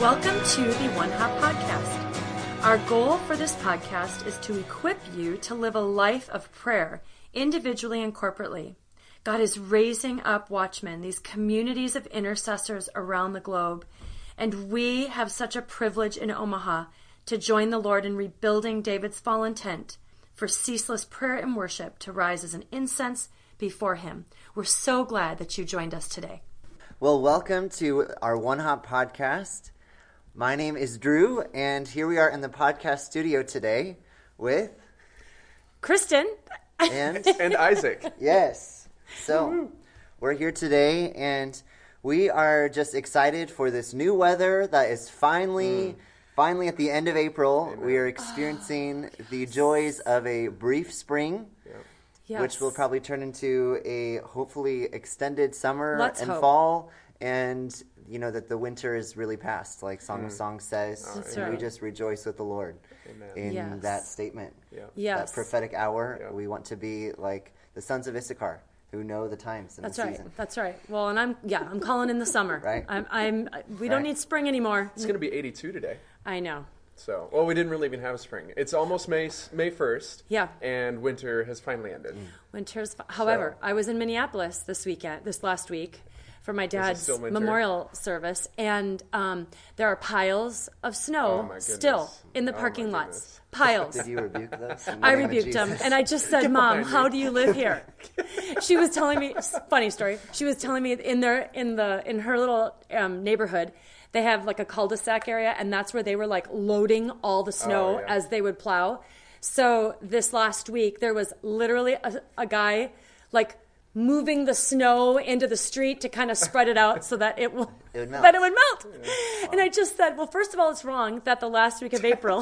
Welcome to the One Hop Podcast. Our goal for this podcast is to equip you to live a life of prayer, individually and corporately. God is raising up watchmen, these communities of intercessors around the globe, and we have such a privilege in Omaha to join the Lord in rebuilding David's fallen tent for ceaseless prayer and worship to rise as an incense before Him. We're so glad that you joined us today. Well, welcome to our One Hop Podcast. My name is Drew, and here we are in the podcast studio today with Kristen and Isaac. Yes. So we're here today, and we are just excited for this new weather that is finally at the end of April. Amen. We are experiencing the joys of a brief spring. Yes. Which will probably turn into a hopefully extended summer and hope. fall, and you know that the winter is really past, like Song of Songs says. That's and right. we just rejoice with the Lord in Yes. that statement. Yes. That prophetic hour. Yeah. We want to be like the sons of Issachar who know the times and That's the right. season. That's right. Well, and I'm calling in the summer. Right. We don't Right. need spring anymore. It's going to be 82 today. I know. So, well, we didn't really even have spring. It's almost May 1st. Yeah. And winter has finally ended. However, I was in Minneapolis this last week, for my dad's still winter? memorial service, and there are piles of Oh, snow my still goodness. in the Oh, my parking lots. goodness. Piles. Did you rebuke those? In the I name of rebuked him, Jesus? and I just said, "Mom, behind how me. do you live here?" She was telling me, funny story. She was telling me in her little neighborhood, they have like a cul-de-sac area, and that's where they were like loading all the snow yeah. as they would plow. So this last week, there was literally a guy like moving the snow into the street to kind of spread it out so that it would melt. melt. And I just said, well, first of all, it's wrong that the last week of April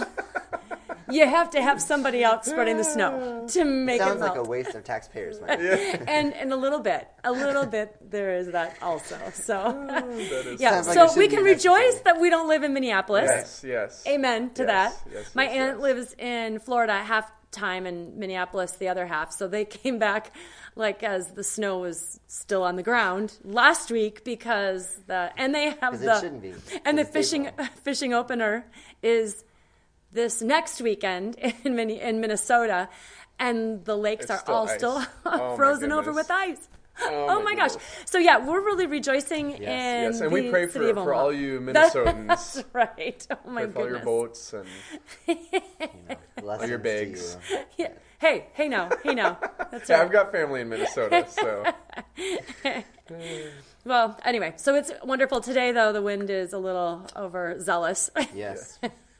you have to have somebody out spreading the snow to make it Sounds melt. like a waste of taxpayers' money. And a little bit there is that also. So yeah, Sounds like it so shouldn't we can be rejoice necessary. that we don't live in Minneapolis. Yes. Amen to Yes, that. yes, My yes, aunt yes. lives in Florida half time and Minneapolis the other half. So they came back like as the snow was still on the ground last week because they have 'Cause it shouldn't be. and the It's April. fishing opener is this next weekend in Minnesota, and the lakes It's are still all ice. still Oh, my frozen over goodness. with ice. Oh, Oh my my gosh. goodness. So yeah, we're really rejoicing in Yes, and the we pray city of for Omaha. all you That's Minnesotans. right. Oh my Pray for all your goodness. boats and Blessings your to bags. you. Yeah. Hey now. That's yeah, right. I've got family in Minnesota, so Well, anyway, so it's wonderful. Today, though, the wind is a little overzealous. Yes.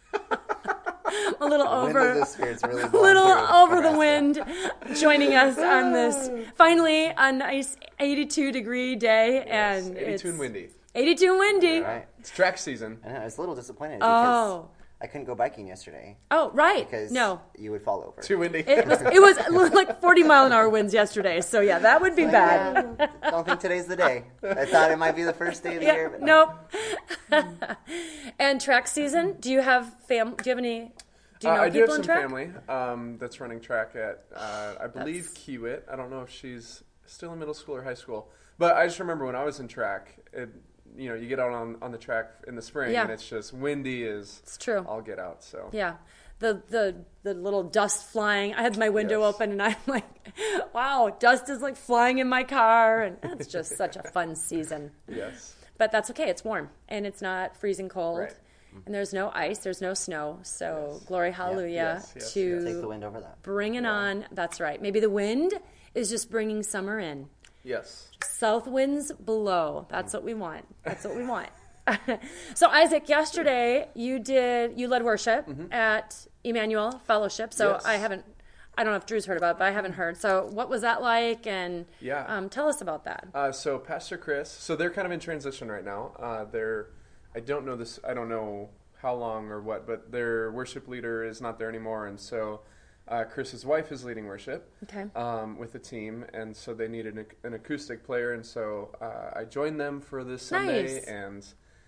A little The wind over. of the Spirit's really A blowing little through over the Nebraska. wind, joining us on this finally a nice 82-degree day, yes, and 82 it's and windy. 82 and windy. Right. It's track season. I know, I was a little disappointed because Oh, I couldn't go biking yesterday oh, right. because No, you would fall over. Too windy. it was like 40-mile-an-hour winds yesterday. So yeah, that would be bad. Yeah, don't think today's the day. I thought it might be the first day of the year, but Nope. And track season. Do you have Do you have any? Do you know I do have people in some track? family that's running track at, I believe, Kiewit. I don't know if she's still in middle school or high school. But I just remember when I was in track, you get out on the track in the spring, Yeah. and it's just windy as It's true. I'll get out. So Yeah. The little dust flying. I had my window Yes. open and I'm like, wow, dust is like flying in my car. And it's just such a fun season. yes, But that's okay. It's warm and it's not freezing cold. Right. And there's no ice. There's no snow. So glory, hallelujah Yes, to take the wind over that. bringing on. That's right. Maybe the wind is just bringing summer in. yes. South winds blow. That's what we want. That's what we want. So Isaac, yesterday you led worship at Emmanuel Fellowship. So Yes. I don't know if Drew's heard about it, but I haven't heard. So what was that like? And Yeah. tell us about that. So Pastor Chris, so they're kind of in transition right now. I don't know how long or what, but their worship leader is not there anymore, and so Chris's wife is leading worship Okay. with the team, and so they needed an acoustic player, and so I joined them for this Sunday, Nice. and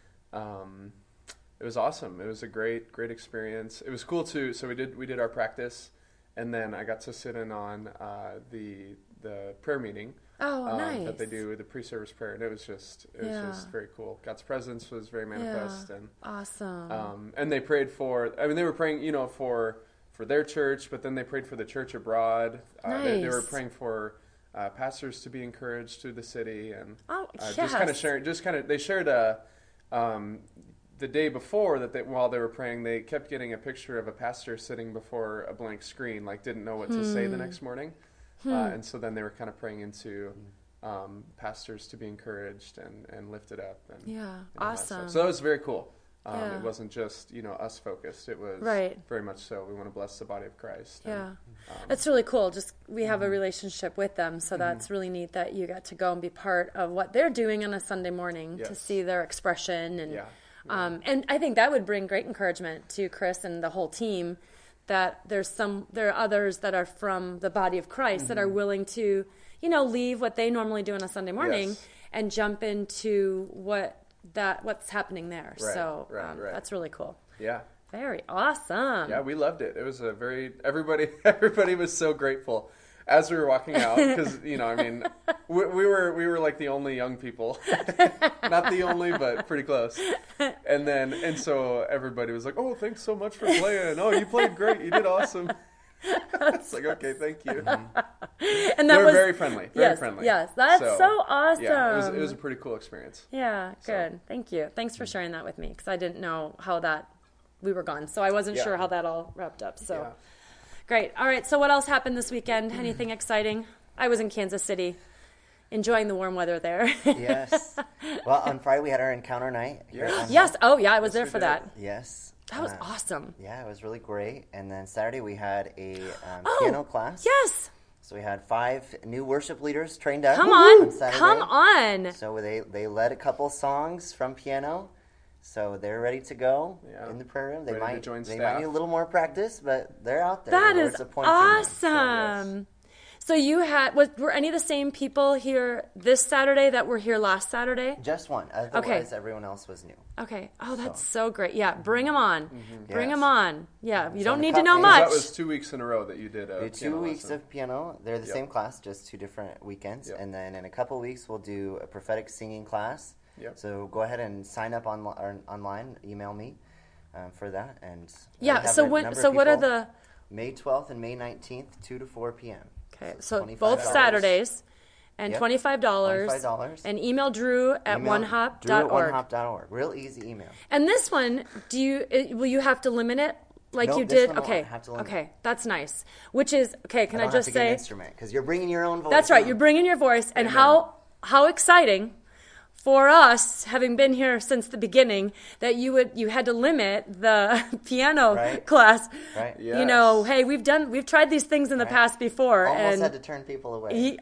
it was awesome. It was a great experience. It was cool too. So we did our practice, and then I got to sit in on the the prayer meeting. Oh, nice. That they do the pre-service prayer, and it was just very cool. God's presence was very manifest, and awesome. And they prayed for. I mean, they were praying, for their church, but then they prayed for the church abroad. Nice. They were praying for pastors to be encouraged through the city, and yes. just kind of sharing. They shared the day before while they were praying, they kept getting a picture of a pastor sitting before a blank screen, like didn't know what to say the next morning. And so then they were kind of praying into pastors to be encouraged and lifted up. And awesome. So that was very cool. It wasn't just, us focused. It was very much so. We want to bless the body of Christ. And, that's really cool. Just we have a relationship with them, so that's really neat that you got to go and be part of what they're doing on a Sunday morning to see their expression. And and I think that would bring great encouragement to Chris and the whole team, that there are others that are from the body of Christ that are willing to, leave what they normally do on a Sunday morning and jump into what's happening there. Right. That's really cool. Yeah. Very awesome. Yeah, we loved it. It was everybody was so grateful as we were walking out, because we were like the only young people, not the only, but pretty close. And so everybody was like, "Oh, thanks so much for playing. Oh, you played great. You did awesome." It's like, okay, thank you. And they were very friendly. Very friendly. Yes, that's so awesome. Yeah, it was a pretty cool experience. Yeah, good. Thank you. Thanks for sharing that with me, because I didn't know how we were gone, so I wasn't sure how that all wrapped up. So. Great. All right. So what else happened this weekend? Anything exciting? I was in Kansas City, enjoying the warm weather there. Yes. Well, on Friday we had our encounter night. Yes. Oh, yeah. I was there for that. Yes. That was awesome. Yeah, it was really great. And then Saturday we had a piano class. Yes. So we had 5 new worship leaders trained up. Come on. Saturday. Come on. So they led a couple songs from piano. So they're ready to go in the prayer room. They might need a little more practice, but they're out there. That is awesome. So you were any of the same people here this Saturday that were here last Saturday? Just one. Otherwise, everyone else was new. Okay. Oh, that's so great. Yeah, bring them on. Mm-hmm. Bring them on. Yeah, you don't need to know much. That was 2 weeks in a row that you did a 2 weeks of piano. They're the same class, just 2 different weekends. And then in a couple weeks, we'll do a prophetic singing class. Yep. So go ahead and sign up online. Email me for that. And so what are the May 12th and May 19th, 2 to 4 p.m. Okay, so both Saturdays, and $25. And email Drew at onehop.org. Drew at onehop.org. Real easy email. And this one, will you have to limit it like you did? Okay, that's nice. Which is Can I just say? Get an instrument, because you're bringing your own voice. That's right. You're bringing your voice, and how exciting for us, having been here since the beginning, that you had to limit the piano class. Right. Yes. Hey, we've tried these things in the past before, almost had to turn people away. Didn't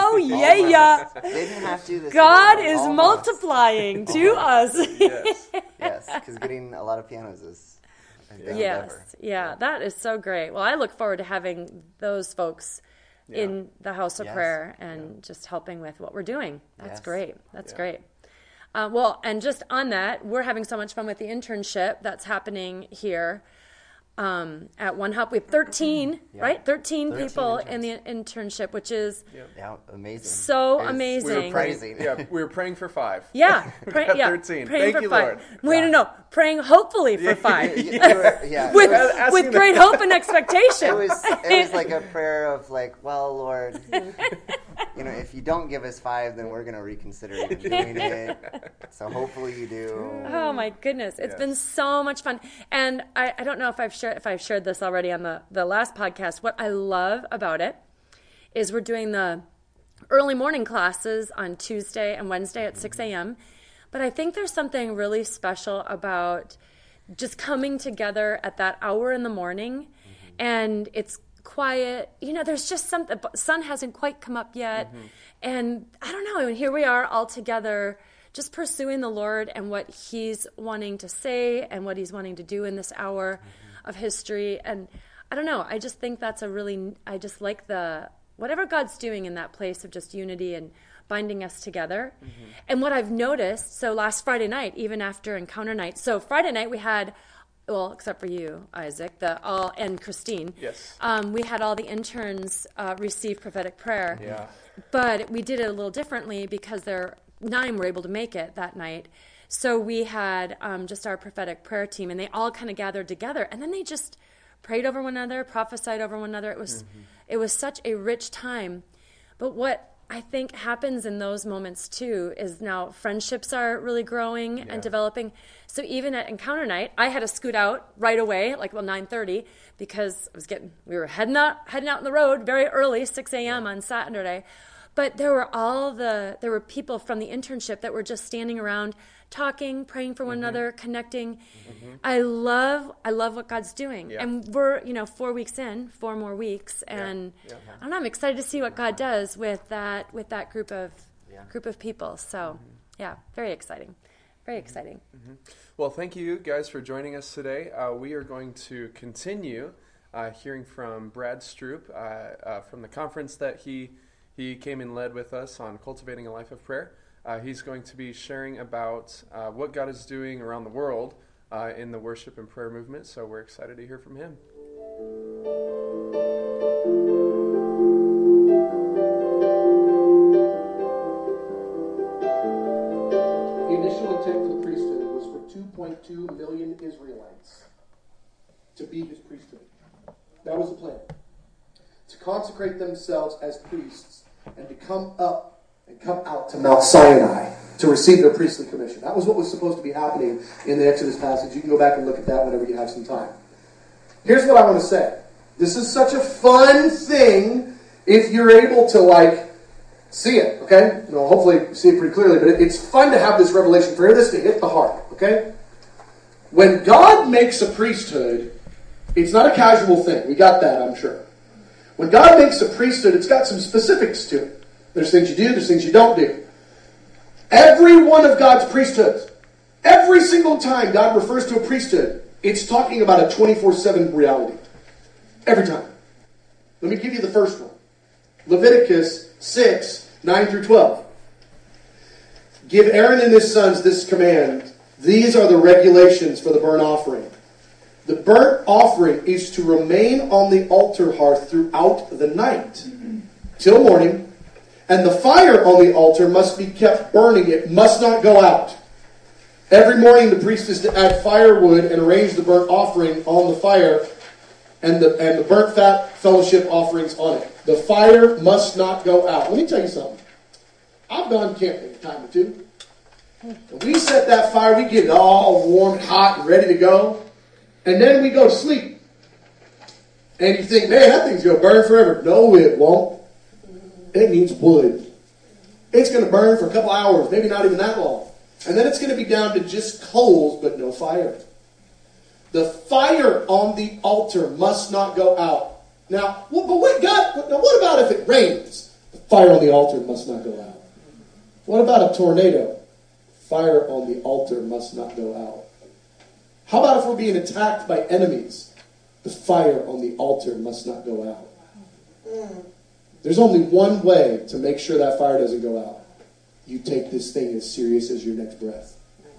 have to. God is multiplying to us. Yes, because getting a lot of pianos is a big endeavor. Yeah, that is so great. Well, I look forward to having those folks in the house of prayer and just helping with what we're doing. That's great. That's great. And just on that, we're having so much fun with the internship that's happening here at One Hop. We have 13, right? 13 people in the internship, which is amazing. So amazing. We were praying for 5. Yeah. 13. Thank you, 5. Lord. No. Praying hopefully for 5. With great hope and expectation. It was like a prayer of well, Lord, if you don't give us 5, then we're going to reconsider even doing it. So hopefully you do. Oh my goodness. It's been so much fun. And I don't know if I've shared this already on the last podcast. What I love about it is we're doing the early morning classes on Tuesday and Wednesday at 6 a.m. But I think there's something really special about just coming together at that hour in the morning, and it's quiet. There's just something. The sun hasn't quite come up yet, and I don't know. And here we are all together, just pursuing the Lord and what He's wanting to say and what He's wanting to do in this hour of history. And I don't know. I just think that's I just like whatever God's doing in that place of just unity and binding us together. And what I've noticed, so last Friday night, even after Encounter Night, so Friday night we had well, except for you, Isaac, and Christine. Yes. We had all the interns receive prophetic prayer. Yeah. But we did it a little differently because 9 were able to make it that night. So we had just our prophetic prayer team, and they all kind of gathered together, and then they just prayed over one another, prophesied over one another. It was such a rich time. But what I think happens in those moments too is now friendships are really growing and developing. So even at Encounter Night, I had to scoot out right away, like 9:30, because we were heading out on the road very early, 6 a.m. on Saturday. But there were people from the internship that were just standing around, talking, praying for one another, connecting. I love what God's doing, and we're 4 weeks in, 4 more weeks, and I don't know. I'm excited to see what God does with that group of people. So very exciting, very exciting. Well, thank you guys for joining us today. We are going to continue hearing from Brad Stroop from the conference that he came and led with us on Cultivating a Life of Prayer. He's going to be sharing about what God is doing around the world in the worship and prayer movement, so we're excited to hear from him. The initial intent for the priesthood was for 2.2 million Israelites to be his priesthood. That was the plan. To consecrate themselves as priests and to come out to Mount Sinai to receive their priestly commission. That was what was supposed to be happening in the Exodus passage. You can go back and look at that whenever you have some time. Here's what I want to say. This is such a fun thing if you're able to see it, okay? Hopefully see it pretty clearly, but it's fun to have this revelation, for this to hit the heart, okay? When God makes a priesthood, it's not a casual thing. We got that, I'm sure. When God makes a priesthood, it's got some specifics to it. There's things you do, there's things you don't do. Every one of God's priesthoods, every single time God refers to a priesthood, it's talking about a 24/7 reality. Every time. Let me give you the first one. Leviticus 6, 9 through 12. Give Aaron and his sons this command. These are the regulations for the burnt offering. The burnt offering is to remain on the altar hearth throughout the night, till morning, and the fire on the altar must be kept burning. It must not go out. Every morning the priest is to add firewood and arrange the burnt offering on the fire and the burnt fat fellowship offerings on it. The fire must not go out. Let me tell you something. I've gone camping a time or two. When we set that fire, we get it all warm and hot and ready to go. And then we go to sleep. And you think, man, that thing's going to burn forever. No, it won't. It needs wood. It's going to burn for a couple hours, maybe not even that long. And then it's going to be down to just coals, but no fire. The fire on the altar must not go out. Now, what about if it rains? The fire on the altar must not go out. What about a tornado? Fire on the altar must not go out. How about if we're being attacked by enemies? The fire on the altar must not go out. There's only one way to make sure that fire doesn't go out. You take this thing as serious as your next breath.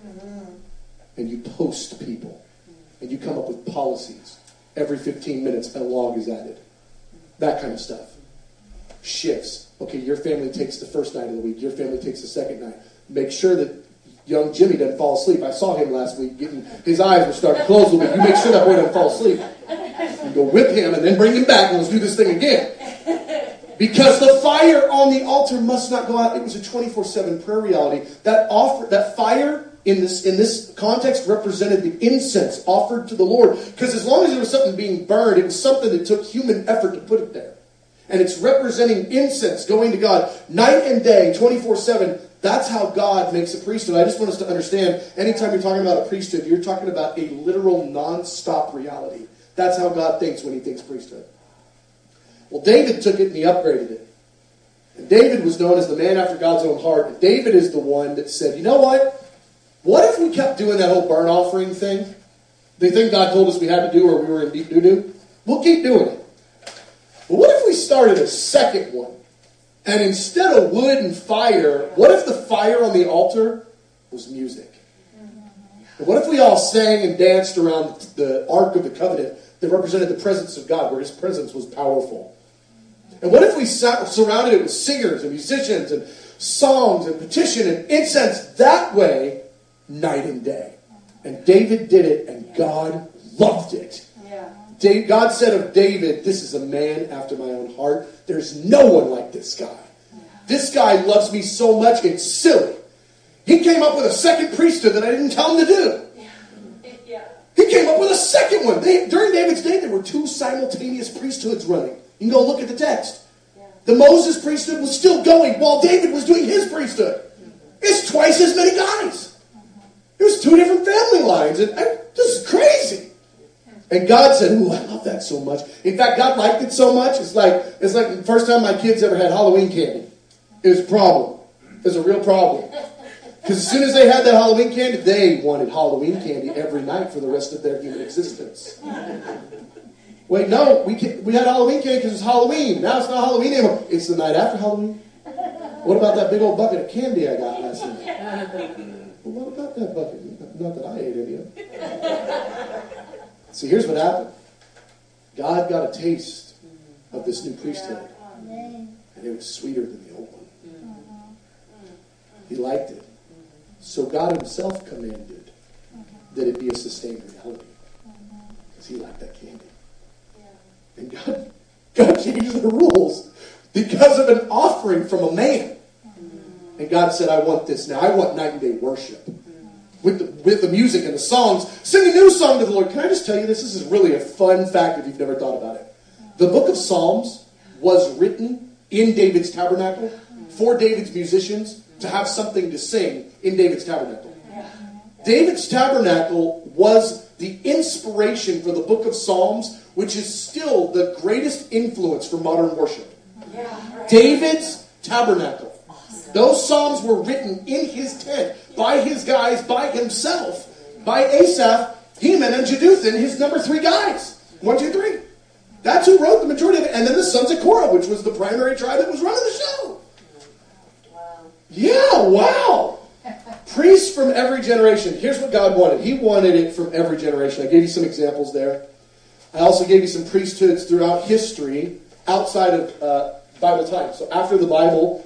And you post people. And you come up with policies. Every 15 minutes, a log is added. That kind of stuff. Shifts. Okay, your family takes the first night of the week. Your family takes the second night. Make sure that young Jimmy doesn't fall asleep. I saw him last week. His eyes were starting to close a little bit. You make sure that boy doesn't fall asleep. You go whip him and then bring him back and let's do this thing again. Because the fire on the altar must not go out. It was a 24/7 prayer reality. That fire in this context represented the incense offered to the Lord. Because as long as there was something being burned, it was something that took human effort to put it there. And it's representing incense going to God night and day, 24/7. That's how God makes a priesthood. I just want us to understand, anytime you're talking about a priesthood, you're talking about a literal non-stop reality. That's how God thinks when he thinks priesthood. Well, David took it and he upgraded it. And David was known as the man after God's own heart. And David is the one that said, you know what? What if we kept doing that whole burnt offering thing? The thing God told us we had to do or we were in deep doo-doo? We'll keep doing it. But what if we started a second one? And instead of wood and fire, what if the fire on the altar was music? And what if we all sang and danced around the Ark of the Covenant that represented the presence of God, where his presence was powerful? And what if we surrounded it with singers and musicians and songs and petition and incense that way, night and day? And David did it, and God loved it. Yeah. God said of David, this is a man after my own heart. There's no one like this guy. Yeah. This guy loves me so much, it's silly. He came up with a second priesthood that I didn't tell him to do. Yeah. He came up with a second one. During David's day, there were 2 simultaneous priesthoods running. You can go look at the text. Yeah. The Moses priesthood was still going while David was doing his priesthood. It's twice as many guys. There's 2 different family lines. And this is crazy. And God said, ooh, I love that so much. In fact, God liked it so much. It's like the first time my kids ever had Halloween candy. It was a problem. It was a real problem. Because as soon as they had that Halloween candy, they wanted Halloween candy every night for the rest of their human existence. Wait, no, we had Halloween candy because it's Halloween. Now it's not Halloween anymore. It's the night after Halloween. What about that big old bucket of candy I got last night? Well, what about that bucket? Not that I ate any of it. See, here's what happened. God got a taste of this new priesthood. And it was sweeter than the old one. He liked it. So God himself commanded that it be a sustained reality. Because he liked that candy. And God changed the rules because of an offering from a man. And God said, I want this now. I want night and day worship. With the music and the songs. Sing a new song to the Lord. Can I just tell you this? This is really a fun fact if you've never thought about it. The book of Psalms was written in David's tabernacle for David's musicians to have something to sing in David's tabernacle. David's tabernacle was the inspiration for the book of Psalms, which is still the greatest influence for modern worship. David's tabernacle. Those psalms were written in his tent, by his guys, by himself, by Asaph, Heman, and Jeduthun, his number 3 guys. 1, 2, 3. That's who wrote the majority of it. And then the sons of Korah, which was the primary tribe that was running the show. Wow. Yeah, wow. Priests from every generation. Here's what God wanted. He wanted it from every generation. I gave you some examples there. I also gave you some priesthoods throughout history outside of Bible times. So after the Bible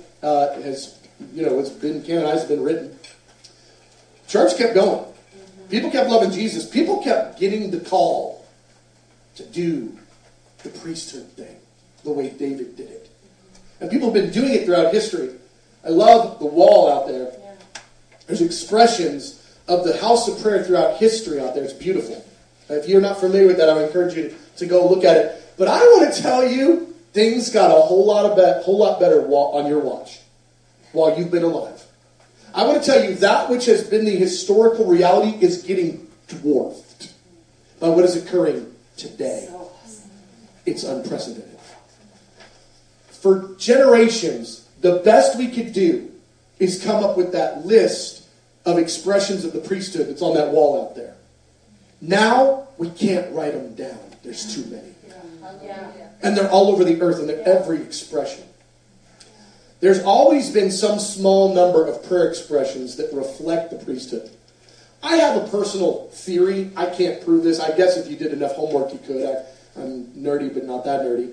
it's been canonized, been written. Church kept going. People kept loving Jesus. People kept getting the call to do the priesthood thing the way David did it. And people have been doing it throughout history. I love the wall out there. There's expressions of the house of prayer throughout history out there. It's beautiful. If you're not familiar with that, I would encourage you to go look at it. But I want to tell you, things got a whole lot better on your watch while you've been alive. I want to tell you that which has been the historical reality is getting dwarfed by what is occurring today. It's unprecedented. For generations, the best we could do is come up with that list of expressions of the priesthood that's on that wall out there. Now, we can't write them down. There's too many. And they're all over the earth, and they're every expression. There's always been some small number of prayer expressions that reflect the priesthood. I have a personal theory. I can't prove this. I guess if you did enough homework, you could. I'm nerdy, but not that nerdy.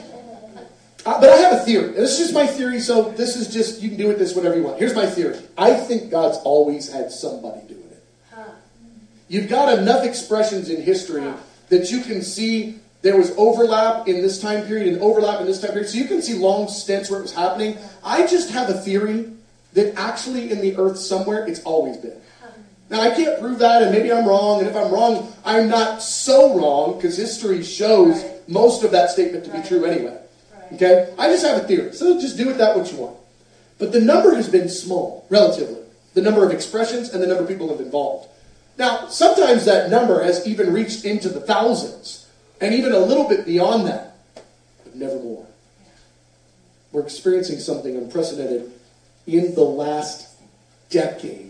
But I have a theory. This is just my theory, so this is just, you can do with this whatever you want. Here's my theory. I think God's always had somebody doing it. You've got enough expressions in history that you can see there was overlap in this time period and overlap in this time period. So you can see long stints where it was happening. I just have a theory that actually in the earth somewhere it's always been. Now I can't prove that, and maybe I'm wrong, and if I'm wrong, I'm not so wrong, because history shows most of that statement to be true anyway. Okay? I just have a theory. So just do with that what you want. But the number has been small, relatively. The number of expressions and the number of people have involved. Now, sometimes that number has even reached into the thousands, and even a little bit beyond that, but never more. We're experiencing something unprecedented in the last decade.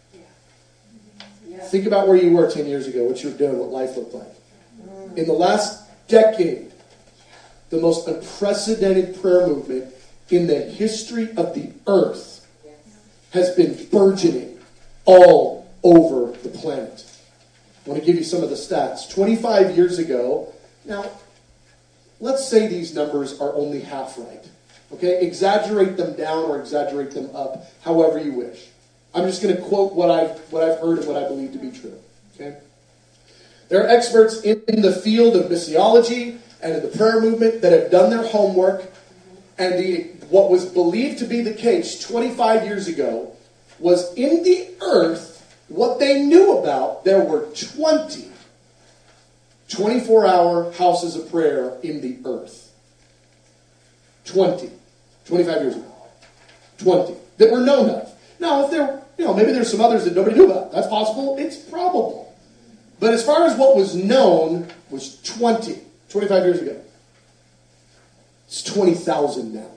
Think about where you were 10 years ago, what you were doing, what life looked like. In the last decade, the most unprecedented prayer movement in the history of the earth has been burgeoning all over the planet. I want to give you some of the stats. 25 years ago, now, let's say these numbers are only half right. Okay? Exaggerate them down or exaggerate them up, however you wish. I'm just going to quote what I've heard and what I believe to be true. Okay? There are experts in the field of missiology and in the prayer movement that have done their homework, and what was believed to be the case 25 years ago was in the earth, what they knew about, there were 20 24-hour houses of prayer in the earth. 25 years ago. 20 that were known of. Now, if there, maybe there's some others that nobody knew about. That's possible. It's probable. But as far as what was known was 25 years ago. It's 20,000 now.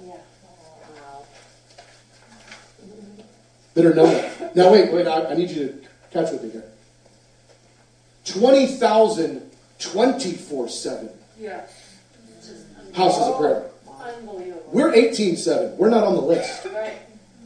That are known of. Now, wait, I need you to catch with me here. 20,000 24/7 houses of prayer. Unbelievable. We're 18/7. We're not on the list. Right.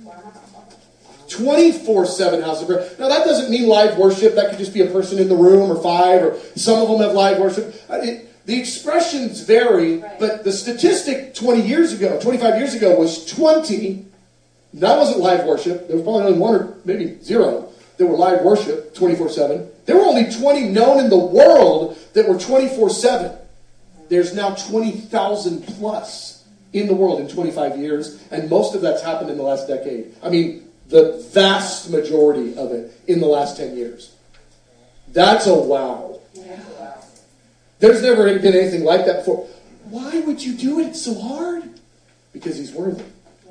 24/7 houses of prayer. Now, that doesn't mean live worship. That could just be a person in the room or 5, or some of them have live worship. The expressions vary, but the statistic 25 years ago was 20. That wasn't live worship. There was probably only 1 or maybe 0 that were live worship 24/7. There were only 20 known in the world that were 24/7. There's now 20,000 plus in the world in 25 years, and most of that's happened in the last decade. I mean, the vast majority of it in the last 10 years. That's a wow. There's never been anything like that before. Why would you do it? It's so hard. Because He's worthy.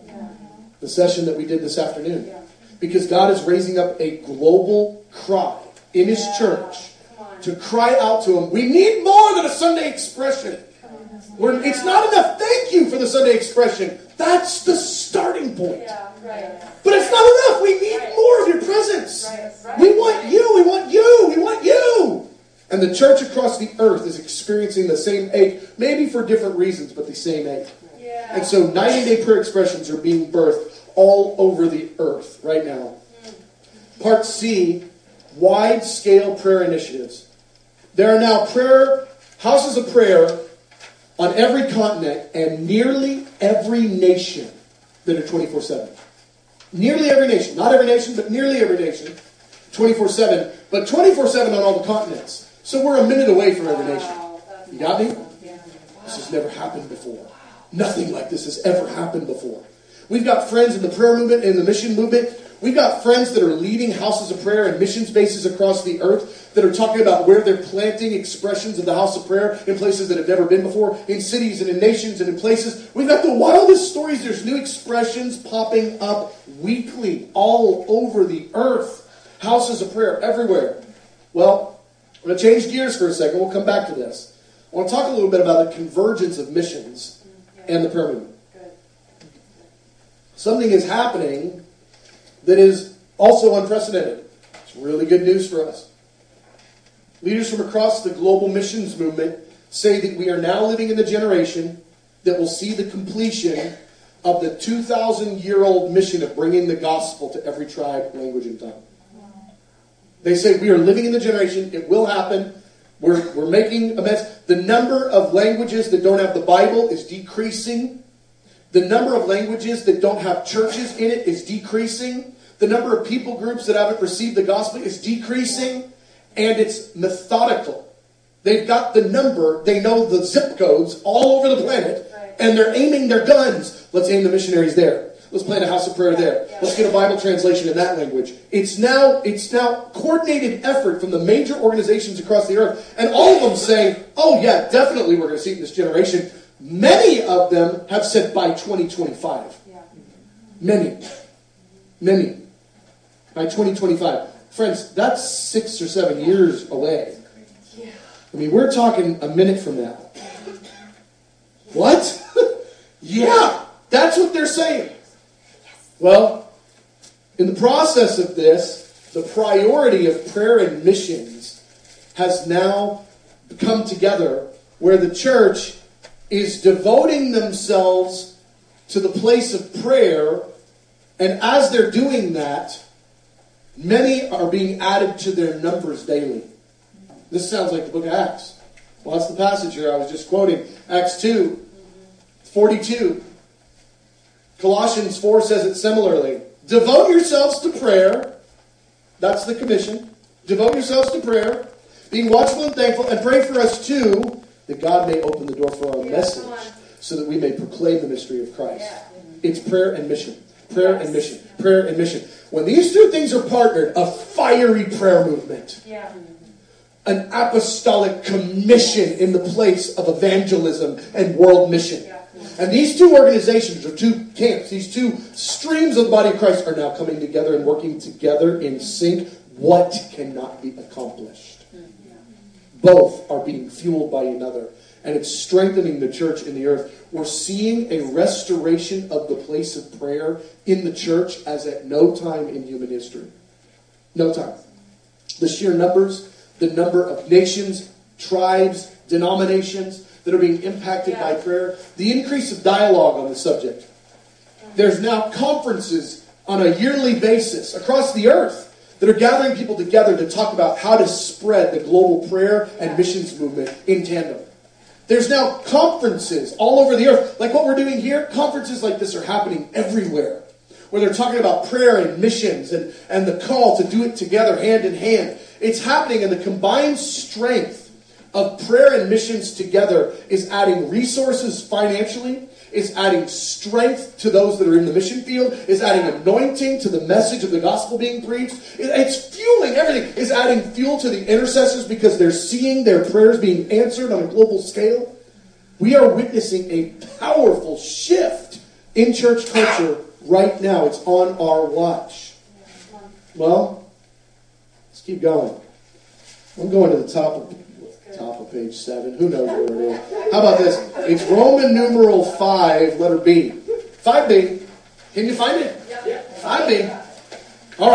The session that we did this afternoon. Because God is raising up a global cry in His church to cry out to Him. We need more than a Sunday expression. It's not enough. Thank you for the Sunday expression. That's the starting point. But it's not enough. We need more of your presence. We want you. We want you. We want you. And the church across the earth is experiencing the same ache, maybe for different reasons, but the same ache. And so night and day prayer expressions are being birthed all over the earth right now. Part C, wide-scale prayer initiatives. There are now houses of prayer on every continent and nearly every nation that are 24/7. Nearly every nation. Not every nation, but nearly every nation. 24/7. But 24/7 on all the continents. So we're a minute away from every nation. You got me? This has never happened before. Nothing like this has ever happened before. We've got friends in the prayer movement and the mission movement. We've got friends that are leading houses of prayer and missions bases across the earth that are talking about where they're planting expressions of the house of prayer in places that have never been before, in cities and in nations and in places. We've got the wildest stories. There's new expressions popping up weekly all over the earth. Houses of prayer everywhere. Well, I'm going to change gears for a second. We'll come back to this. I want to talk a little bit about the convergence of missions and the prayer movement. Something is happening that is also unprecedented. It's really good news for us. Leaders from across the global missions movement say that we are now living in the generation that will see the completion of the 2,000-year-old mission of bringing the gospel to every tribe, language, and tongue. They say we are living in the generation. It will happen. We're making a mess. The number of languages that don't have the Bible is decreasing. The number of languages that don't have churches in it is decreasing. The number of people groups that haven't received the gospel is decreasing. And it's methodical. They've got the number. They know the zip codes all over the planet. And they're aiming their guns. Let's aim the missionaries there. Let's plant a house of prayer there. Let's get a Bible translation in that language. It's now coordinated effort from the major organizations across the earth. And all of them saying, oh yeah, definitely we're going to see it in this generation. Many of them have said by 2025. Many. By 2025. Friends, that's 6 or 7 years away. I mean, we're talking a minute from now. What? Yeah, that's what they're saying. Well, in the process of this, the priority of prayer and missions has now come together where the church is devoting themselves to the place of prayer, and as they're doing that, Many are being added to their numbers daily. This sounds like the book of Acts. Well, that's the passage here I was just quoting. Acts 2:42. Colossians 4 says it similarly. Devote yourselves to prayer. That's the commission. Devote yourselves to prayer, being watchful and thankful, and pray for us too, that God may open the door for our message, so that we may proclaim the mystery of Christ. It's prayer and mission. Prayer and mission. Prayer and mission. When these two things are partnered, a fiery prayer movement. An apostolic commission in the place of evangelism and world mission. And these two organizations, or two camps, these two streams of the body of Christ are now coming together and working together in sync. What cannot be accomplished? Both are being fueled by another. And it's strengthening the church in the earth. We're seeing a restoration of the place of prayer in the church as at no time in human history. No time. The sheer numbers, the number of nations, tribes, denominations that are being impacted by prayer, the increase of dialogue on the subject. There's now conferences on a yearly basis across the earth that are gathering people together to talk about how to spread the global prayer and missions movement in tandem. There's now conferences all over the earth. Like what we're doing here, conferences like this are happening everywhere, where they're talking about prayer and missions and the call to do it together hand in hand. It's happening, and the combined strength of prayer and missions together is adding resources financially, is adding strength to those that are in the mission field, is adding anointing to the message of the gospel being preached. It's fueling everything. It's adding fuel to the intercessors because they're seeing their prayers being answered on a global scale. We are witnessing a powerful shift in church culture right now. It's on our watch. Well, let's keep going. I'm going to the top of page 7. Who knows where it is? How about this? It's Roman numeral 5, letter B. 5B. Can you find it? Yep. 5B. All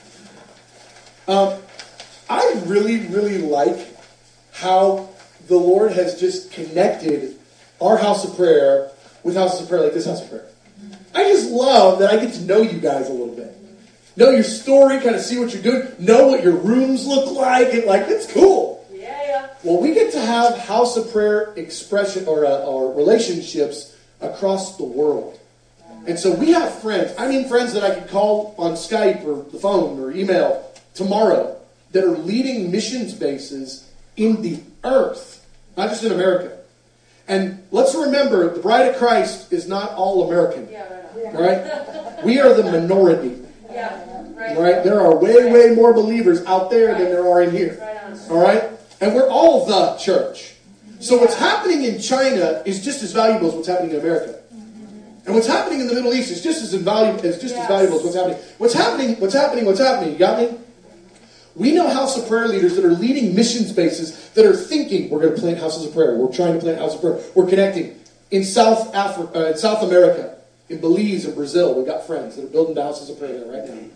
right. I really, really like how the Lord has just connected our house of prayer with houses of prayer like this house of prayer. I just love that I get to know you guys a little bit. Know your story, kind of see what you're doing, know what your rooms look like, and it's cool. Well, we get to have house of prayer expression or relationships across the world. And so we have friends. I mean friends that I can call on Skype or the phone or email tomorrow that are leading missions bases in the earth, not just in America. And let's remember, the bride of Christ is not all American. Right? We are the minority. Right? There are way, way more believers out there than there are in here. All right? And we're all the church. So what's happening in China is just as valuable as what's happening in America. And what's happening in the Middle East is just as valuable as what's happening. What's happening? You got me? We know house of prayer leaders that are leading mission spaces that are thinking, we're going to plant houses of prayer. We're trying to plant houses of prayer. We're connecting. In South Africa, in South America, in Belize and Brazil, we've got friends that are building houses of prayer there right now.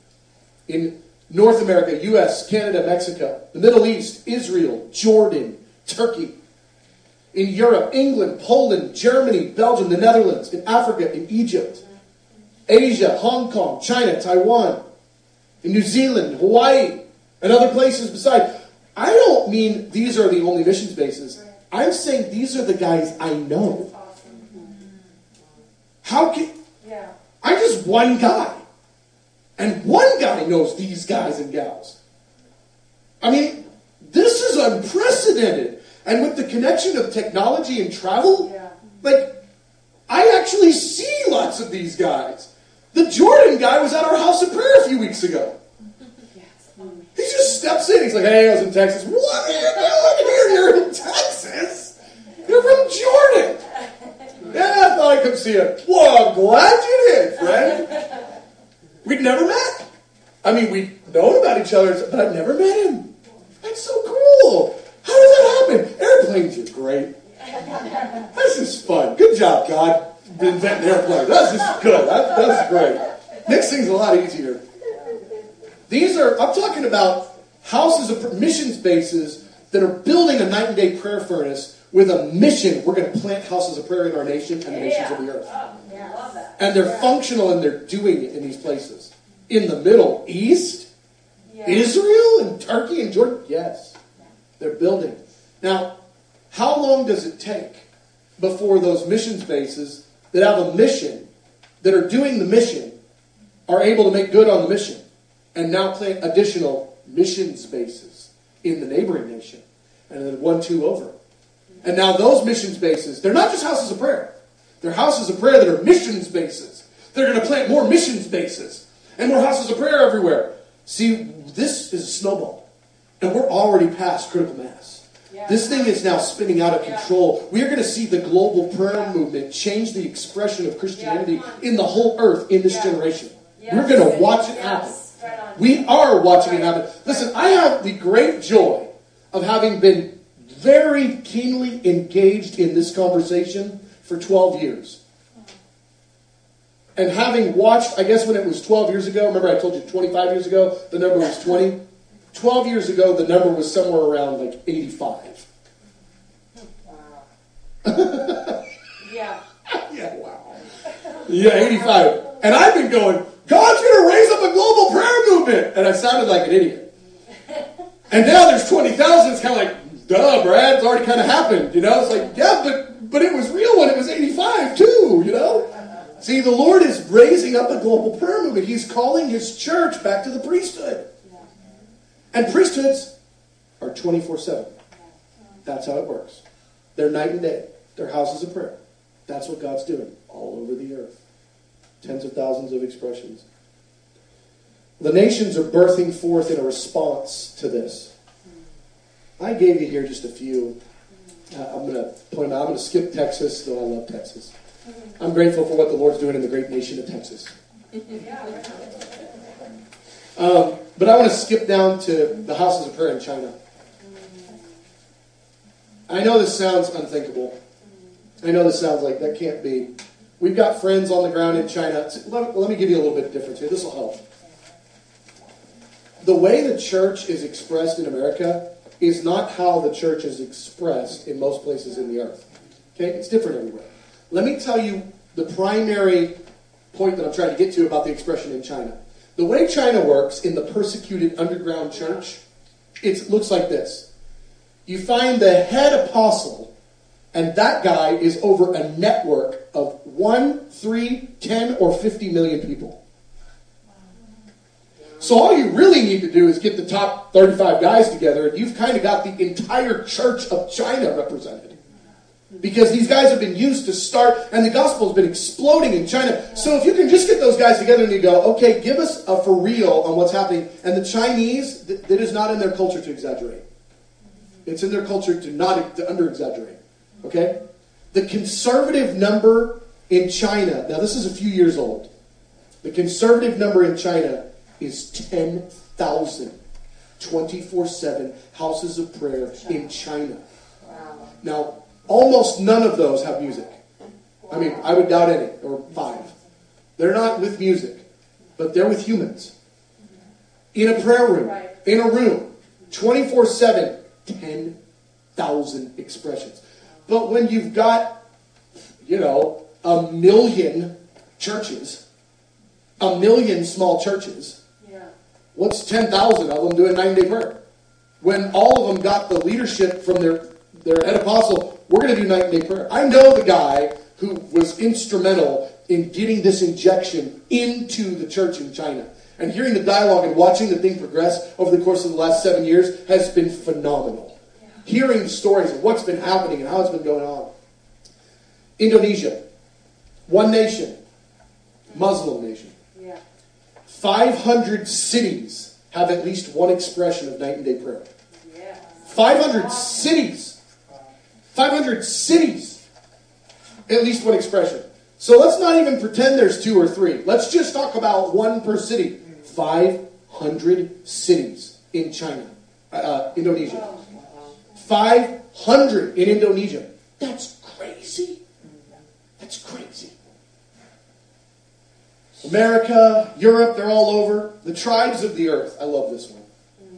In North America, U.S., Canada, Mexico, the Middle East, Israel, Jordan, Turkey. In Europe, England, Poland, Germany, Belgium, the Netherlands. In Africa, in Egypt. Asia, Hong Kong, China, Taiwan. In New Zealand, Hawaii, and other places beside. I don't mean these are the only mission bases. I'm saying these are the guys I know. How can... I'm just one guy. And one guy knows these guys and gals. I mean, this is unprecedented. And with the connection of technology and travel, I actually see lots of these guys. The Jordan guy was at our house of prayer a few weeks ago. He just steps in. He's like, hey, I was in Texas. What are you doing here? You're in Texas? You're from Jordan. Yeah, I thought I'd come see you. Well, I'm glad you did, friend. We'd never met. I mean, we'd known about each other, but I've never met him. That's so cool. How does that happen? Airplanes are great. This is fun. Good job, God, inventing airplanes. That's just good. That's great. Next thing's a lot easier. I'm talking about houses of mission bases that are building a night and day prayer furnace with a mission. We're going to plant houses of prayer in our nation and the nations of the earth. And they're functional and they're doing it in these places. In the Middle East, Israel and Turkey and Jordan? Yes. They're building. Now, how long does it take before those missions bases that have a mission, that are doing the mission, are able to make good on the mission and now plant additional missions bases in the neighboring nation? And then 1-2 over. And now those missions bases, they're not just houses of prayer. They're houses of prayer that are missions bases. They're going to plant more missions bases and more houses of prayer everywhere. See, this is a snowball. And we're already past critical mass. This thing is now spinning out of control. We are going to see the global prayer movement change the expression of Christianity in the whole earth in this generation. We're going to watch it happen. We are watching it happen. Listen, I have the great joy of having been very keenly engaged in this conversation for 12 years. And having watched, I guess when it was 12 years ago, remember I told you 25 years ago, the number was 20. 12 years ago, the number was somewhere around like 85. Wow. Yeah. Yeah, wow. Yeah, 85. And I've been going, God's going to raise up a global prayer movement. And I sounded like an idiot. And now there's 20,000. It's kind of like, duh, Brad, it's already kind of happened. You know, it's like, yeah, but it was real when it was 85 too, you know. See, the Lord is raising up a global prayer movement. He's calling His church back to the priesthood. And priesthoods are 24/7. That's how it works. They're night and day. They're houses of prayer. That's what God's doing all over the earth. Tens of thousands of expressions. The nations are birthing forth in a response to this. I gave you here just a few. I'm going to point out. I'm going to skip Texas, though I love Texas. I'm grateful for what the Lord's doing in the great nation of Texas. But I want to skip down to the houses of prayer in China. I know this sounds unthinkable. I know this sounds like that can't be. We've got friends on the ground in China. Let me give you a little bit of difference here. This will help. The way the church is expressed in America is not how the church is expressed in most places in the earth. Okay? It's different everywhere. Let me tell you the primary point that I'm trying to get to about the expression in China. The way China works in the persecuted underground church, it looks like this. You find the head apostle, and that guy is over a network of 1, 3, 10, or 50 million people. So all you really need to do is get the top 35 guys together, and you've kind of got the entire church of China represented. Because these guys have been used to start, and the gospel has been exploding in China. So if you can just get those guys together and you go, okay, give us a for real on what's happening. And the Chinese, that is not in their culture to exaggerate. It's in their culture to under-exaggerate. Okay? The conservative number in China, now this is a few years old. The conservative number in China is 10,000 24/7 houses of prayer in China. Wow. Now, almost none of those have music. I mean, I would doubt any, or 5. They're not with music, but they're with humans. In a prayer room, in a room, 24/7, 10,000 expressions. But when you've got, 1 million churches, 1 million small churches, what's 10,000 of them doing 9-day prayer? When all of them got the leadership from their head apostle, we're going to do 9-day prayer. I know the guy who was instrumental in getting this injection into the church in China. And hearing the dialogue and watching the thing progress over the course of the last 7 years has been phenomenal. Yeah. Hearing the stories of what's been happening and how it's been going on. Indonesia, one nation, Muslim nation. 500 cities have at least one expression of night and day prayer. 500 cities. 500 cities. At least one expression. So let's not even pretend there's 2 or 3. Let's just talk about 1 per city. 500 cities in China. Indonesia. 500 in Indonesia. That's crazy. That's crazy. America, Europe, they're all over. The tribes of the earth. I love this one.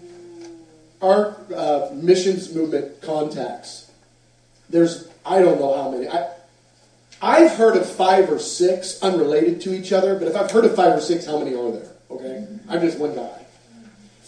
Our missions movement contacts. There's, I don't know how many. I've heard of 5 or 6 unrelated to each other, but if I've heard of 5 or 6, how many are there? Okay? I'm just one guy.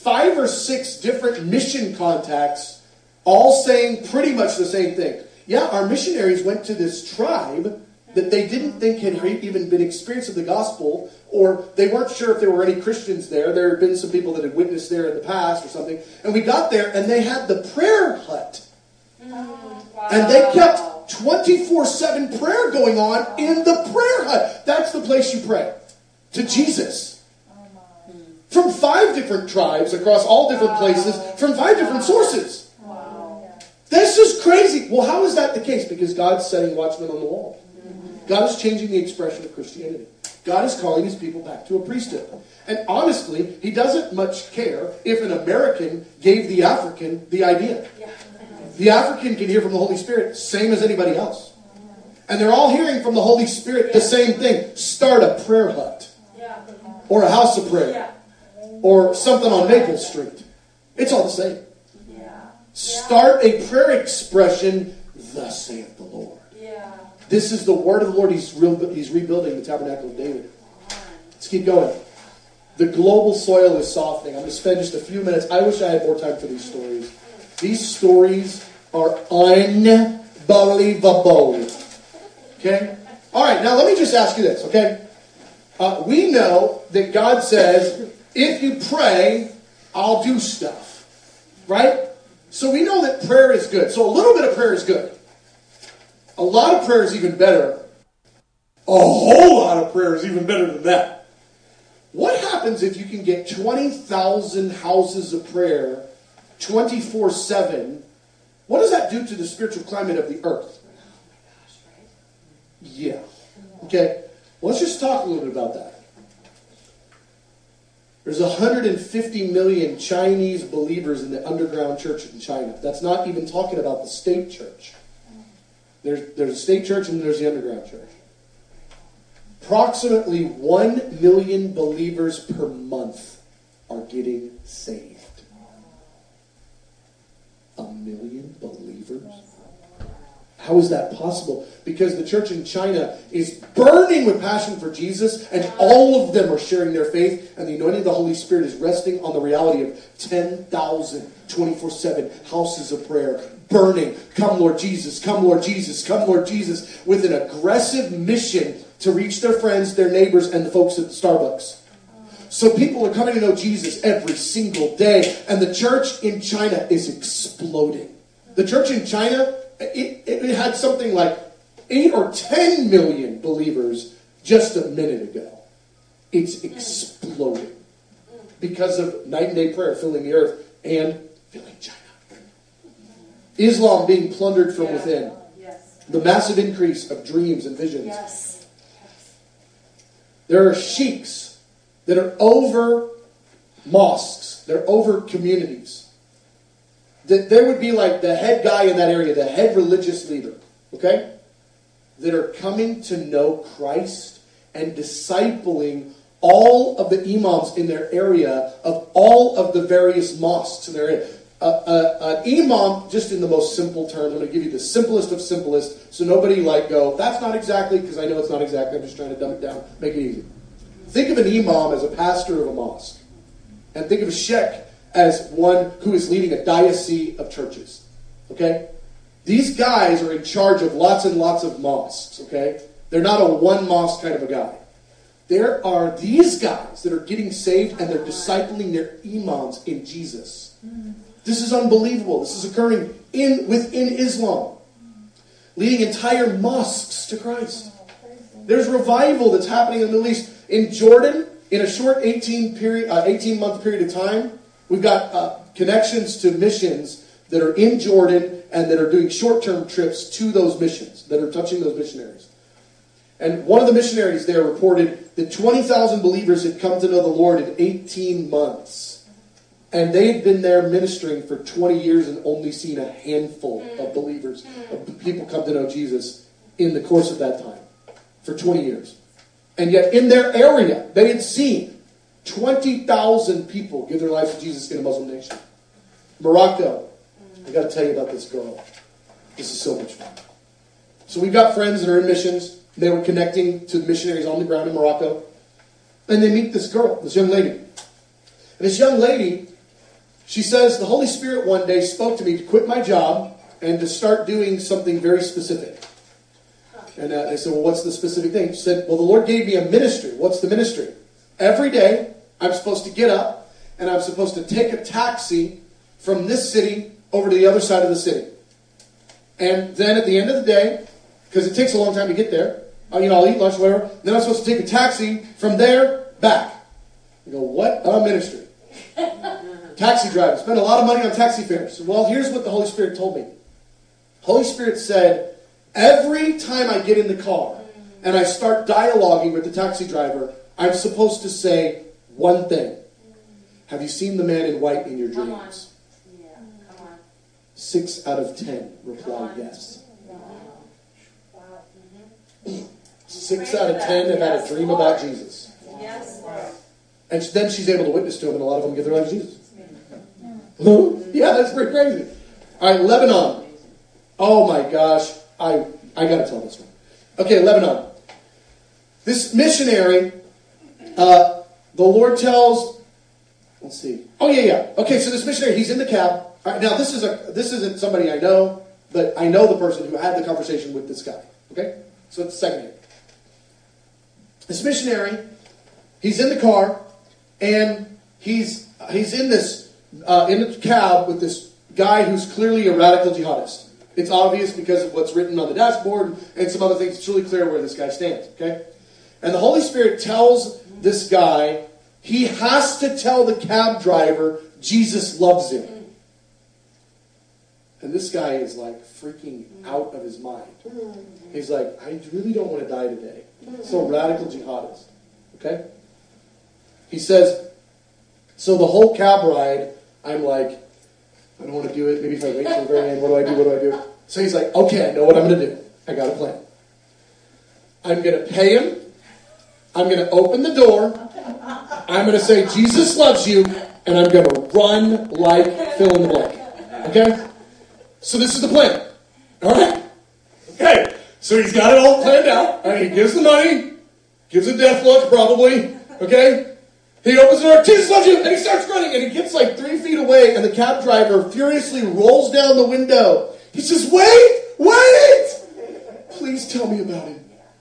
5 or 6 different mission contacts, all saying pretty much the same thing. Yeah, our missionaries went to this tribe that they didn't think had even been experienced of the gospel, or they weren't sure if there were any Christians there. There had been some people that had witnessed there in the past or something. And we got there, and they had the prayer hut. Wow. And they kept 24/7 prayer going on in the prayer hut. That's the place you pray. To Jesus. From 5 different tribes across all different places, from 5 different sources. Wow. This is crazy. Well, how is that the case? Because God's setting watchmen on the wall. God is changing the expression of Christianity. God is calling his people back to a priesthood. And honestly, he doesn't much care if an American gave the African the idea. The African can hear from the Holy Spirit, same as anybody else. And they're all hearing from the Holy Spirit the same thing. Start a prayer hut. Or a house of prayer. Or something on Maple Street. It's all the same. Start a prayer expression, thus saith the Lord. This is the word of the Lord. He's rebuilding the tabernacle of David. Let's keep going. The global soil is softening. I'm going to spend just a few minutes. I wish I had more time for these stories. These stories are unbelievable. Okay? All right, now let me just ask you this, okay? We know that God says, if you pray, I'll do stuff. Right? So we know that prayer is good. So a little bit of prayer is good. A lot of prayer is even better. A whole lot of prayer is even better than that. What happens if you can get 20,000 houses of prayer 24/7? What does that do to the spiritual climate of the earth? Yeah. Okay. Well, let's just talk a little bit about that. There's 150 million Chinese believers in the underground church in China. That's not even talking about the state church. There's a state church and there's the underground church. Approximately 1 million believers per month are getting saved. 1 million believers? How is that possible? Because the church in China is burning with passion for Jesus, and all of them are sharing their faith, and the anointing of the Holy Spirit is resting on the reality of 10,000 24/7 houses of prayer, burning. Come Lord Jesus, come Lord Jesus, come Lord Jesus, with an aggressive mission to reach their friends, their neighbors, and the folks at the Starbucks. So people are coming to know Jesus every single day, and the church in China is exploding. The church in China, it had something like 8 or 10 million believers just a minute ago. It's exploding because of night and day prayer filling the earth and filling China. Islam being plundered from within. The massive increase of dreams and visions. There are sheiks that are over mosques. They're over communities. That there would be like the head guy in that area, the head religious leader, okay? That are coming to know Christ and discipling all of the imams in their area of all of the various mosques in their area. An imam, just in the most simple terms, I'm going to give you the simplest of simplest, so nobody go, that's not exactly, because I know it's not exactly, I'm just trying to dumb it down, make it easy. Think of an imam as a pastor of a mosque. And think of a sheikh as one who is leading a diocese of churches. Okay? These guys are in charge of lots and lots of mosques. Okay? They're not a one mosque kind of a guy. There are these guys that are getting saved and they're discipling their imams in Jesus. This is unbelievable. This is occurring within Islam. Leading entire mosques to Christ. There's revival that's happening in the Middle East. In Jordan, in a short 18-month period of time, we've got connections to missions that are in Jordan and that are doing short-term trips to those missions, that are touching those missionaries. And one of the missionaries there reported that 20,000 believers had come to know the Lord in 18 months. And they had been there ministering for 20 years and only seen a handful of believers, of people come to know Jesus in the course of that time. For 20 years. And yet in their area, they had seen 20,000 people give their lives to Jesus in a Muslim nation. Morocco. I got to tell you about this girl. This is so much fun. So we've got friends that are in missions. They were connecting to the missionaries on the ground in Morocco. And they meet this girl, this young lady. And this young lady She says, the Holy Spirit one day spoke to me to quit my job and to start doing something very specific. And I said, well, what's the specific thing? She said, well, the Lord gave me a ministry. What's the ministry? Every day, I'm supposed to get up and I'm supposed to take a taxi from this city over to the other side of the city. And then at the end of the day, because it takes a long time to get there, I'll eat lunch, whatever. Then I'm supposed to take a taxi from there back. You go, what a ministry. Taxi driver, spend a lot of money on taxi fares. Well, here's what the Holy Spirit told me. Holy Spirit said, every time I get in the car and I start dialoguing with the taxi driver, I'm supposed to say one thing. Have you seen the man in white in your dreams? Yeah, come on. 6 out of 10 replied yes. 6 out of 10 have had a dream about Jesus. Yes, Lord. And then she's able to witness to him, and a lot of them give their life to Jesus. Yeah, that's pretty crazy. All right, Lebanon. Oh my gosh, I got to tell this one. Okay, Lebanon. This missionary, the Lord tells. Let's see. Oh yeah. Okay, so this missionary, he's in the cab. All right, now this isn't somebody I know, but I know the person who had the conversation with this guy. Okay, so it's secondary. This missionary, he's in the car, and he's in this in the cab with this guy who's clearly a radical jihadist. It's obvious because of what's written on the dashboard and some other things. It's really clear where this guy stands. Okay, and the Holy Spirit tells this guy he has to tell the cab driver Jesus loves him. And this guy is like freaking out of his mind. He's like, I really don't want to die today. So radical jihadist. Okay? He says, so the whole cab ride, I'm like, I don't want to do it. Maybe if I wait till the very end, what do I do? So he's like, okay, I know what I'm going to do. I got a plan. I'm going to pay him. I'm going to open the door. I'm going to say, Jesus loves you. And I'm going to run like fill in the blank. Okay? So this is the plan. All right? Okay. So he's got it all planned out. All right, he gives the money. Gives a death look, probably. Okay? He opens the door. Jesus loves you. And he starts running. And he gets like 3 feet away. And the cab driver furiously rolls down the window. He says, wait! Please tell me about him.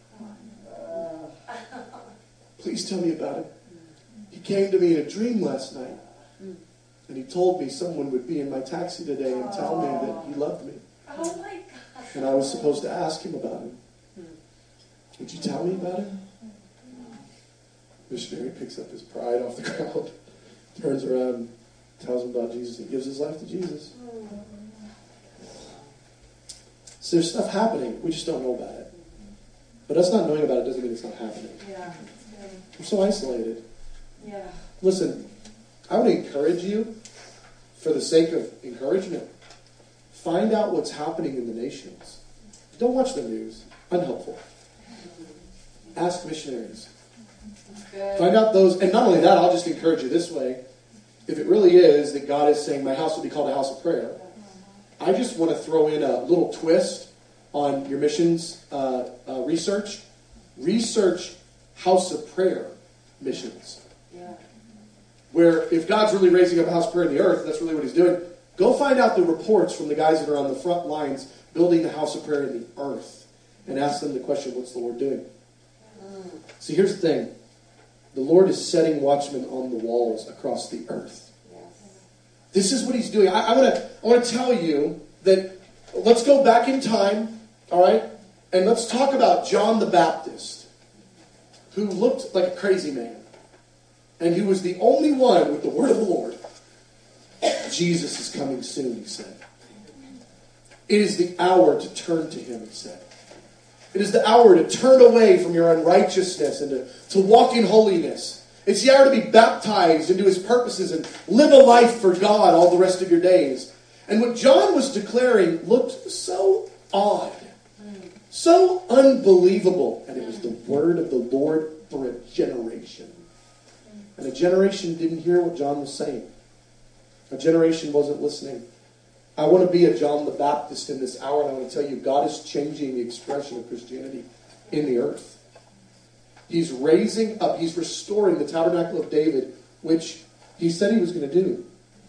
Please tell me about him. He came to me in a dream last night. And he told me someone would be in my taxi today and tell me that he loved me. Oh my God. And I was supposed to ask him about him. Would you tell me about him? Missionary picks up his pride off the ground, turns around, tells him about Jesus. He gives his life to Jesus. So there's stuff happening. We just don't know about it. But us not knowing about it doesn't mean it's not happening. Yeah. We're so isolated. Yeah. Listen, I would encourage you, for the sake of encouragement, find out what's happening in the nations. Don't watch the news. Unhelpful. Ask missionaries. Find out those, and not only that, I'll just encourage you this way. If it really is that God is saying, my house will be called a house of prayer, I just want to throw in a little twist on your missions research. Research house of prayer missions. Yeah. Where if God's really raising up a house of prayer in the earth, that's really what he's doing, go find out the reports from the guys that are on the front lines building the house of prayer in the earth and ask them the question, what's the Lord doing? See, here's the thing. The Lord is setting watchmen on the walls across the earth. Yes. This is what he's doing. I want to tell you that let's go back in time, all right? And let's talk about John the Baptist, who looked like a crazy man. And he was the only one with the word of the Lord. Jesus is coming soon, he said. It is the hour to turn to him, he said. It is the hour to turn away from your unrighteousness and to walk in holiness. It's the hour to be baptized into his purposes and live a life for God all the rest of your days. And what John was declaring looked so odd, so unbelievable. And it was the word of the Lord for a generation. And a generation didn't hear what John was saying. A generation wasn't listening. I want to be a John the Baptist in this hour, and I want to tell you, God is changing the expression of Christianity in the earth. He's raising up, he's restoring the tabernacle of David, which he said he was going to do.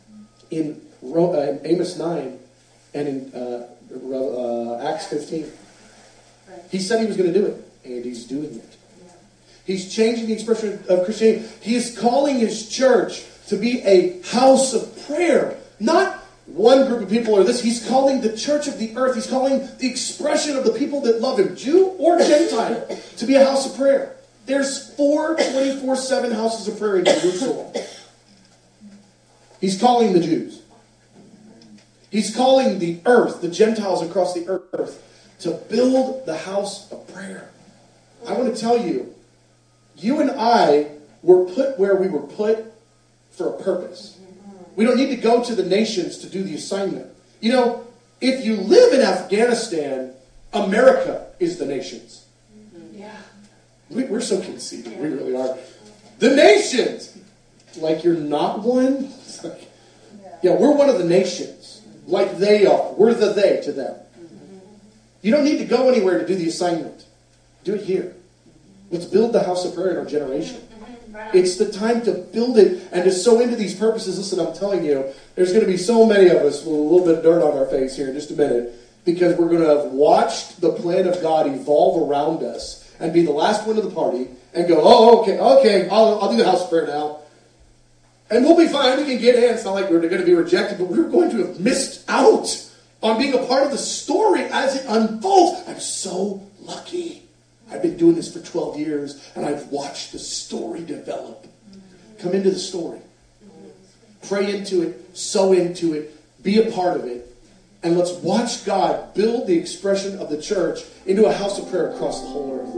in Amos 9 and in Acts 15. He said he was going to do it, and he's doing it. He's changing the expression of Christianity. He is calling his church to be a house of prayer. Not one group of people or this. He's calling the church of the earth. He's calling the expression of the people that love him, Jew or Gentile, to be a house of prayer. There's 4 24/7 houses of prayer in Jerusalem. He's calling the Jews. He's calling the earth, the Gentiles across the earth, to build the house of prayer. I want to tell you, you and I were put where we were put for a purpose. We don't need to go to the nations to do the assignment. You know, if you live in Afghanistan, America is the nations. Yeah. We're so conceited. We really are. The nations! Like you're not one? It's like, yeah, we're one of the nations. Like they are. We're the they to them. You don't need to go anywhere to do the assignment. Do it here. Let's build the house of prayer in our generation. It's the time to build it and to sow into these purposes. Listen, I'm telling you, there's going to be so many of us with a little bit of dirt on our face here in just a minute, because we're going to have watched the plan of God evolve around us and be the last one to the party and go, oh, okay, I'll do the house of prayer now. And we'll be fine. We can get in. It's not like we're going to be rejected, but we're going to have missed out on being a part of the story as it unfolds. I'm so lucky. I've been doing this for 12 years, and I've watched the story develop. Come into the story. Pray into it. Sow into it. Be a part of it. And let's watch God build the expression of the church into a house of prayer across the whole earth.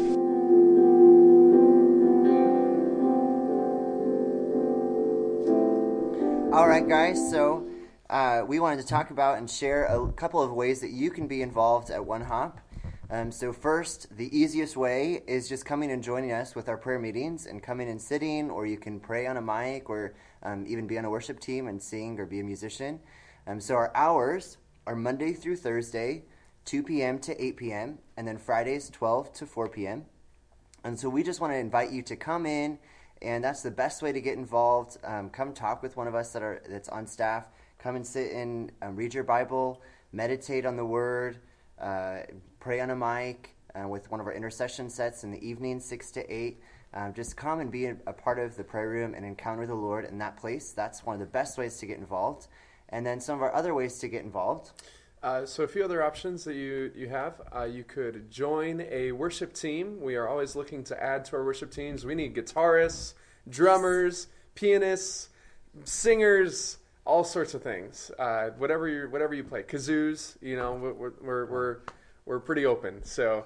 All right, guys, so we wanted to talk about and share a couple of ways that you can be involved at One Hop. So first, the easiest way is just coming and joining us with our prayer meetings and coming and sitting, or you can pray on a mic, or even be on a worship team and sing or be a musician. So our hours are Monday through Thursday, 2 p.m. to 8 p.m., and then Fridays, 12 to 4 p.m. And so we just want to invite you to come in, and that's the best way to get involved. Come talk with one of us that's on staff. Come and sit and read your Bible, meditate on the Word, pray on a mic with one of our intercession sets in the evening, 6 to 8. Just come and be a part of the prayer room and encounter the Lord in that place. That's one of the best ways to get involved. And then some of our other ways to get involved. So a few other options that you have. You could join a worship team. We are always looking to add to our worship teams. We need guitarists, drummers, pianists, singers, all sorts of things. Whatever you play, kazoos. You know, we're pretty open. So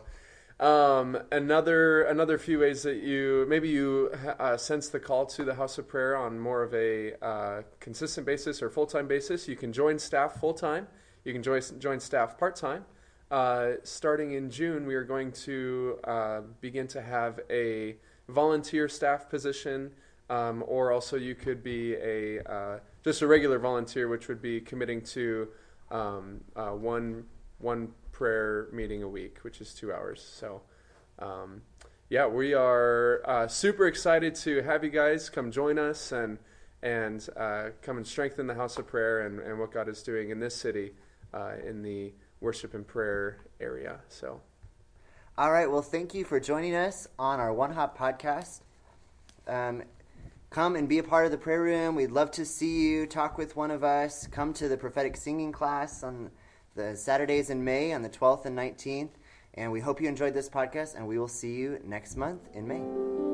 another few ways that you sense the call to the house of prayer on more of a consistent basis or full-time basis. You can join staff full-time. You can join staff part-time. Starting in June, we are going to begin to have a volunteer staff position, or also you could be just a regular volunteer, which would be committing to one prayer meeting a week, which is 2 hours. So, we are super excited to have you guys come join us and come and strengthen the house of prayer and what God is doing in this city in the worship and prayer area. So, all right. Well, thank you for joining us on our One Hop podcast. Come and be a part of the prayer room. We'd love to see you. Talk with one of us. Come to the prophetic singing class on the Saturdays in May on the 12th and 19th. And we hope you enjoyed this podcast, and we will see you next month in May.